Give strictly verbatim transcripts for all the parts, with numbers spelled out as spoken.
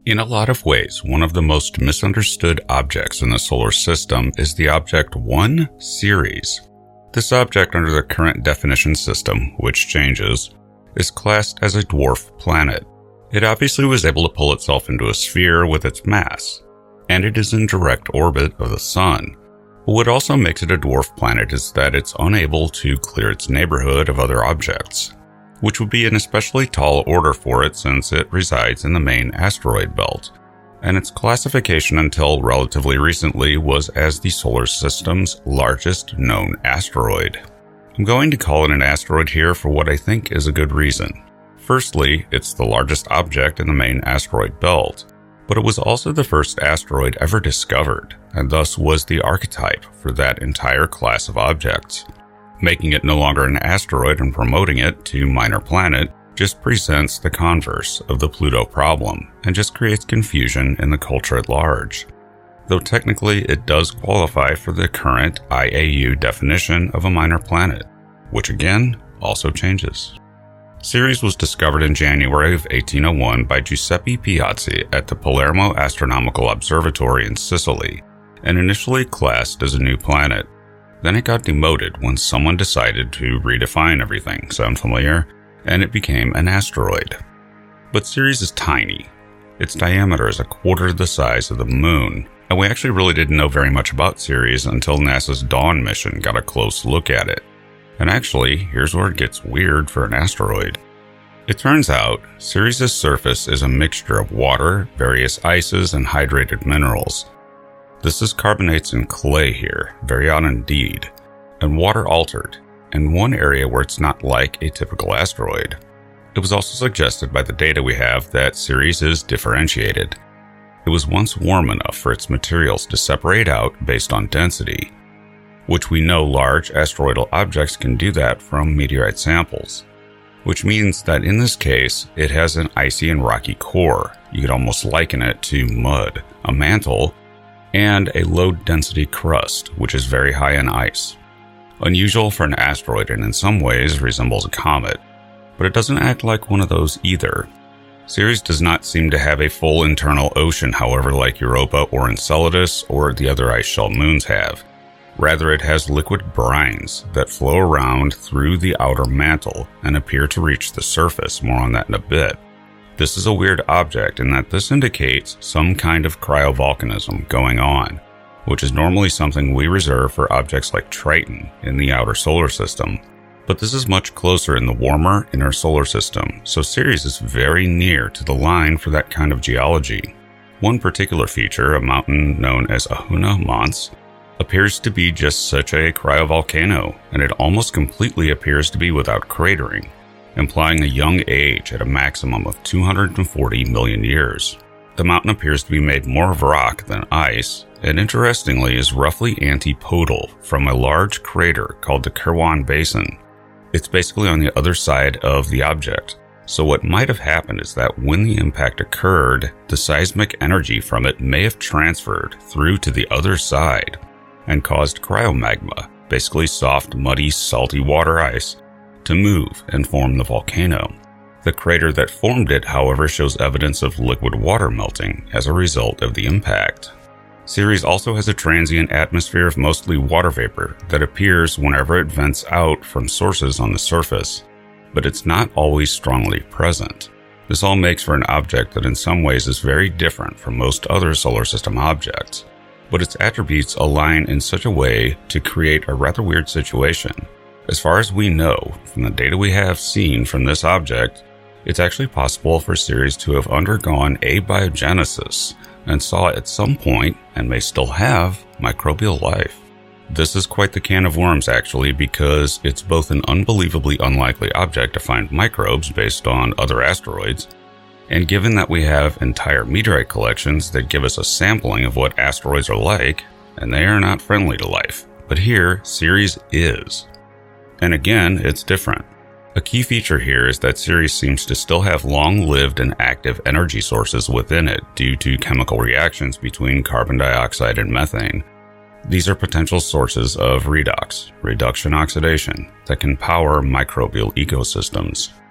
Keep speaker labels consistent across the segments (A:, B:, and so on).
A: In a lot of ways, one of the most misunderstood objects in the solar system is the object one Ceres. This object under the current definition system, which changes, is classed as a dwarf planet. It obviously was able to pull itself into a sphere with its mass, and it is in direct orbit of the Sun. But what also makes it a dwarf planet is that it's unable to clear its neighborhood of other objects, which would be an especially tall order for it since it resides in the main asteroid belt, and its classification until relatively recently was as the solar system's largest known asteroid. I'm going to call it an asteroid here for what I think is a good reason. Firstly, it's the largest object in the main asteroid belt, but it was also the first asteroid ever discovered, and thus was the archetype for that entire class of objects. Making it no longer an asteroid and promoting it to minor planet just presents the converse of the Pluto problem and just creates confusion in the culture at large. Though technically it does qualify for the current I A U definition of a minor planet, which again also changes. Ceres was discovered in January of eighteen oh one by Giuseppe Piazzi at the Palermo Astronomical Observatory in Sicily, and initially classed as a new planet. Then it got demoted when someone decided to redefine everything. Sound familiar? And it became an asteroid. But Ceres is tiny. Its diameter is a quarter the size of the Moon, and we actually really didn't know very much about Ceres until NASA's Dawn mission got a close look at it. And actually, here's where it gets weird for an asteroid. It turns out, Ceres' surface is a mixture of water, various ices, and hydrated minerals. This is carbonates and clay here, very odd indeed, and water altered, in one area where it's not like a typical asteroid. It was also suggested by the data we have that Ceres is differentiated. It was once warm enough for its materials to separate out based on density, which we know large asteroidal objects can do that from meteorite samples, which means that in this case, it has an icy and rocky core. You could almost liken it to mud, a mantle, and a low-density crust, which is very high in ice. Unusual for an asteroid and in some ways resembles a comet, but it doesn't act like one of those either. Ceres does not seem to have a full internal ocean, however, like Europa or Enceladus or the other ice shell moons have. Rather, it has liquid brines that flow around through the outer mantle and appear to reach the surface. More on that in a bit. This is a weird object in that this indicates some kind of cryovolcanism going on, which is normally something we reserve for objects like Triton in the outer solar system. But this is much closer in the warmer inner solar system, so Ceres is very near to the line for that kind of geology. One particular feature, a mountain known as Ahuna Mons, appears to be just such a cryovolcano, and it almost completely appears to be without cratering, implying a young age at a maximum of two hundred forty million years. The mountain appears to be made more of rock than ice, and interestingly is roughly antipodal from a large crater called the Kirwan Basin. It's basically on the other side of the object, so what might have happened is that when the impact occurred, the seismic energy from it may have transferred through to the other side and caused cryomagma, basically soft, muddy, salty water ice, to move and form the volcano. The crater that formed it, however, shows evidence of liquid water melting as a result of the impact. Ceres also has a transient atmosphere of mostly water vapor that appears whenever it vents out from sources on the surface, but it's not always strongly present. This all makes for an object that in some ways is very different from most other solar system objects, but its attributes align in such a way to create a rather weird situation. As far as we know, from the data we have seen from this object, it's actually possible for Ceres to have undergone abiogenesis and saw at some point, and may still have, microbial life. This is quite the can of worms actually, because it's both an unbelievably unlikely object to find microbes based on other asteroids, and given that we have entire meteorite collections that give us a sampling of what asteroids are like, and they are not friendly to life. But here, Ceres is. And again, it's different. A key feature here is that Ceres seems to still have long-lived and active energy sources within it due to chemical reactions between carbon dioxide and methane. These are potential sources of redox, reduction oxidation, that can power microbial ecosystems.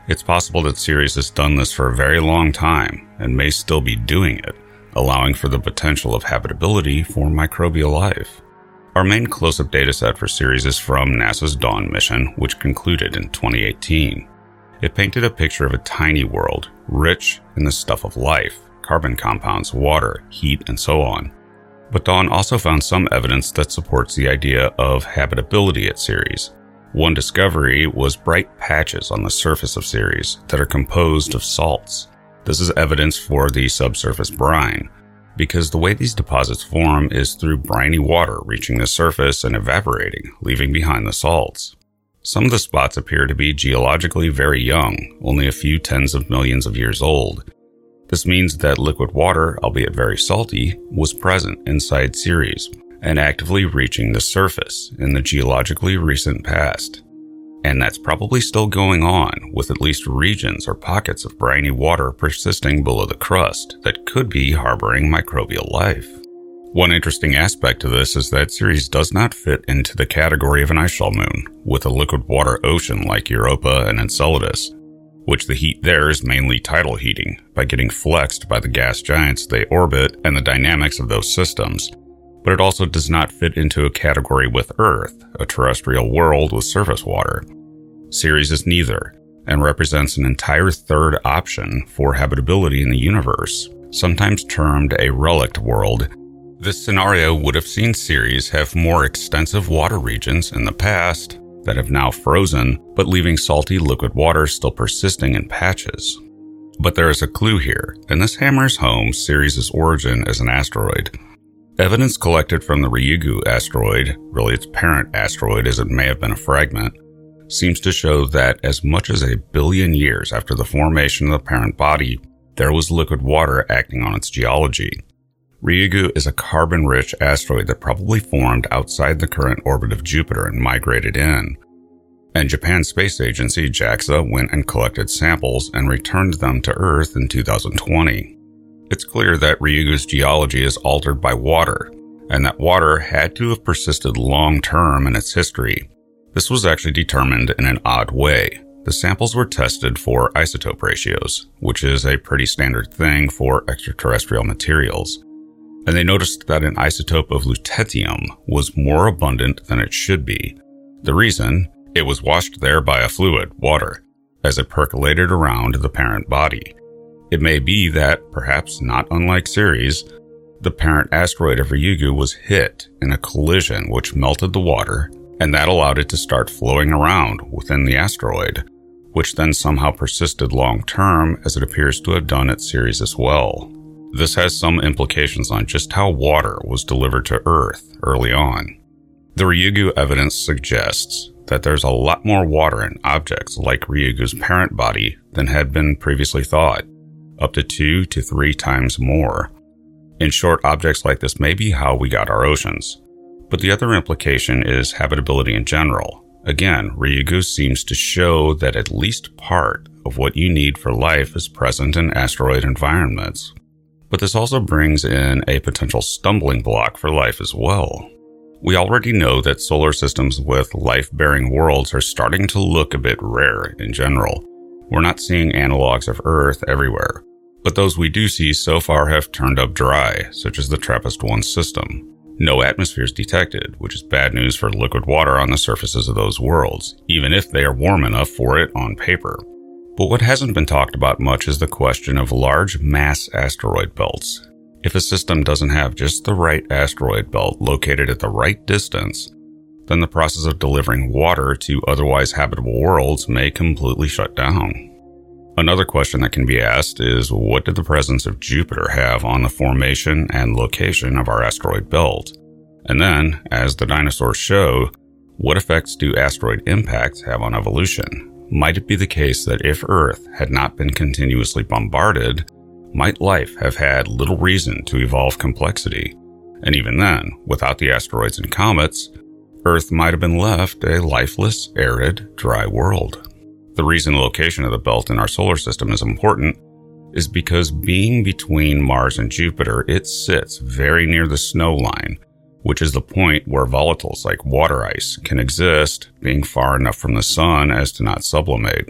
A: It's possible that Ceres has done this for a very long time and may still be doing it, allowing for the potential of habitability for microbial life. Our main close-up dataset for Ceres is from NASA's Dawn mission, which concluded in twenty eighteen. It painted a picture of a tiny world, rich in the stuff of life, carbon compounds, water, heat, and so on. But Dawn also found some evidence that supports the idea of habitability at Ceres. One discovery was bright patches on the surface of Ceres that are composed of salts. This is evidence for the subsurface brine, because the way these deposits form is through briny water reaching the surface and evaporating, leaving behind the salts. Some of the spots appear to be geologically very young, only a few tens of millions of years old. This means that liquid water, albeit very salty, was present inside Ceres and actively reaching the surface in the geologically recent past. And that's probably still going on, with at least regions or pockets of briny water persisting below the crust that could be harboring microbial life. One interesting aspect to this is that Ceres does not fit into the category of an ice shell moon, with a liquid water ocean like Europa and Enceladus, which the heat there is mainly tidal heating, by getting flexed by the gas giants they orbit and the dynamics of those systems. But it also does not fit into a category with Earth, a terrestrial world with surface water. Ceres is neither, and represents an entire third option for habitability in the universe, sometimes termed a relict world. This scenario would have seen Ceres have more extensive water regions in the past that have now frozen, but leaving salty liquid water still persisting in patches. But there is a clue here, and this hammers home Ceres' origin as an asteroid. Evidence collected from the Ryugu asteroid, really its parent asteroid as it may have been a fragment, seems to show that as much as a billion years after the formation of the parent body, there was liquid water acting on its geology. Ryugu is a carbon-rich asteroid that probably formed outside the current orbit of Jupiter and migrated in. And Japan's space agency, JAXA, went and collected samples and returned them to Earth in two thousand twenty. It's clear that Ryugu's geology is altered by water, and that water had to have persisted long-term in its history. This was actually determined in an odd way. The samples were tested for isotope ratios, which is a pretty standard thing for extraterrestrial materials. And they noticed that an isotope of lutetium was more abundant than it should be. The reason? It was washed there by a fluid, water, as it percolated around the parent body. It may be that, perhaps not unlike Ceres, the parent asteroid of Ryugu was hit in a collision which melted the water, and that allowed it to start flowing around within the asteroid, which then somehow persisted long-term as it appears to have done at Ceres as well. This has some implications on just how water was delivered to Earth early on. The Ryugu evidence suggests that there's a lot more water in objects like Ryugu's parent body than had been previously thought, up to two to three times more. In short, objects like this may be how we got our oceans. But the other implication is habitability in general. Again, Ryugu seems to show that at least part of what you need for life is present in asteroid environments. But this also brings in a potential stumbling block for life as well. We already know that solar systems with life-bearing worlds are starting to look a bit rare in general. We're not seeing analogs of Earth everywhere, but those we do see so far have turned up dry, such as the TRAPPIST one system. No atmospheres detected, which is bad news for liquid water on the surfaces of those worlds, even if they are warm enough for it on paper. But what hasn't been talked about much is the question of large mass asteroid belts. If a system doesn't have just the right asteroid belt located at the right distance, then the process of delivering water to otherwise habitable worlds may completely shut down. Another question that can be asked is, what did the presence of Jupiter have on the formation and location of our asteroid belt? And then, as the dinosaurs show, what effects do asteroid impacts have on evolution? Might it be the case that if Earth had not been continuously bombarded, might life have had little reason to evolve complexity? And even then, without the asteroids and comets, Earth might have been left a lifeless, arid, dry world. The reason the location of the belt in our solar system is important is because being between Mars and Jupiter, it sits very near the snow line, which is the point where volatiles like water ice can exist, being far enough from the sun as to not sublimate.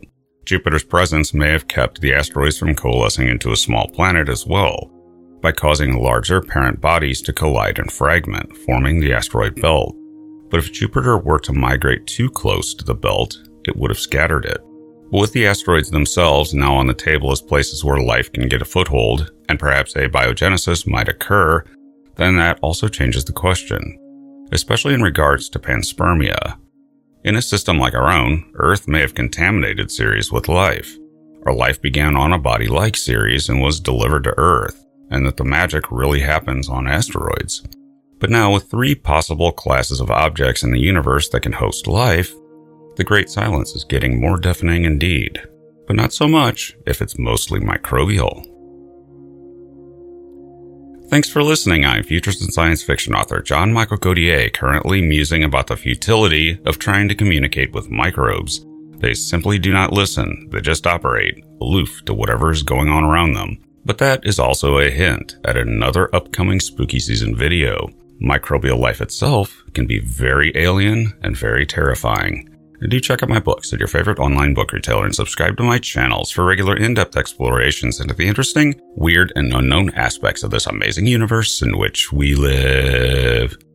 A: Jupiter's presence may have kept the asteroids from coalescing into a small planet as well, by causing larger parent bodies to collide and fragment, forming the asteroid belt. But if Jupiter were to migrate too close to the belt, it would have scattered it. But with the asteroids themselves now on the table as places where life can get a foothold, and perhaps abiogenesis might occur, then that also changes the question, especially in regards to panspermia. In a system like our own, Earth may have contaminated Ceres with life, or life began on a body like Ceres and was delivered to Earth, and that the magic really happens on asteroids. But now, with three possible classes of objects in the universe that can host life, the Great Silence is getting more deafening indeed, but not so much if it's mostly microbial. Thanks for listening. I'm futurist and science fiction author John Michael Codier, currently musing about the futility of trying to communicate with microbes. They simply do not listen, they just operate, aloof to whatever is going on around them. But that is also a hint at another upcoming spooky season video. Microbial life itself can be very alien and very terrifying. And do check out my books at your favorite online book retailer and subscribe to my channels for regular in-depth explorations into the interesting, weird, and unknown aspects of this amazing universe in which we live.